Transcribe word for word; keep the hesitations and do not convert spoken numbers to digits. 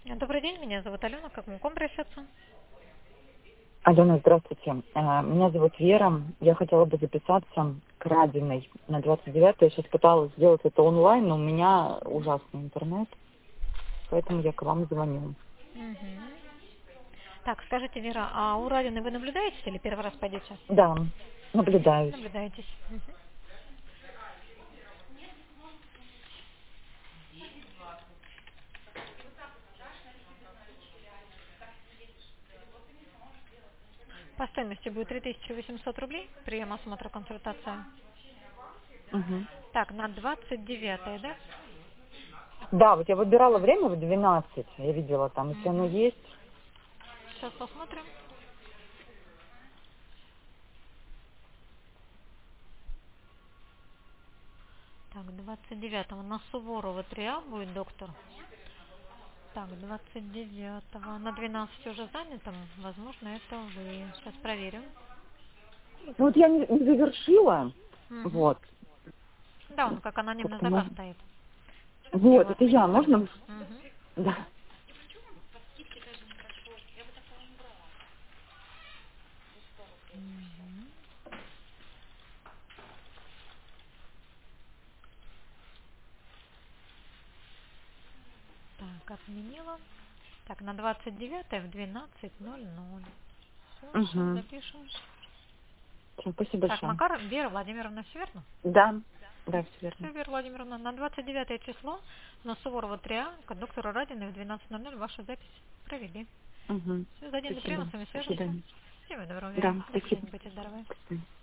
Добрый день, меня зовут Алена. Как могу обращаться? Алена, здравствуйте. Э, Меня зовут Вера. Я хотела бы записаться к Радиной на двадцать девятое. Я сейчас пыталась сделать это онлайн, но у меня ужасный интернет, поэтому я к вам звоню. Мгм. Так, скажите, Вера, а у Радины вы наблюдаетесь или первый раз пойдете? Да, наблюдаюсь. Наблюдаетесь. Мгм. По стоимости будет три тысячи восемьсот рублей, прием, осмотр, консультация. Мгм. Так, на двадцать девятое, да? Да, вот я выбирала время в двенадцать. Я видела там, если оно Мгм. есть. Сейчас посмотрим. Так, двадцать девятого на Суворова три А будет доктор. Так, двадцать девятого на двенадцать уже занято. Возможно, это вы. Сейчас проверим. Ну вот я не, не завершила. Угу. Вот. Да, он как анонимный Как-то заказ можно. стоит. Сейчас я его Вот, это я. отменю тогда. Можно? Мгм. Да. Мгм. Так, отменила. Так, на двадцать девятое в двенадцать ноль ноль. Все, сейчас Угу. запишем. Всё, спасибо Так, большое. Макар, Вера Владимировна, все верно? Да. Да, все верно. Все, Вера Владимировна, на двадцать девятое число на Суворова три А к доктору Радиной в двенадцать ноль ноль вашу запись провели. Угу. Все, за отдельный прием Спасибо. с вами До свяжемся. свидания. Всего доброго, Вера. Да, До спасибо. свидания, будьте здоровы. До свидания.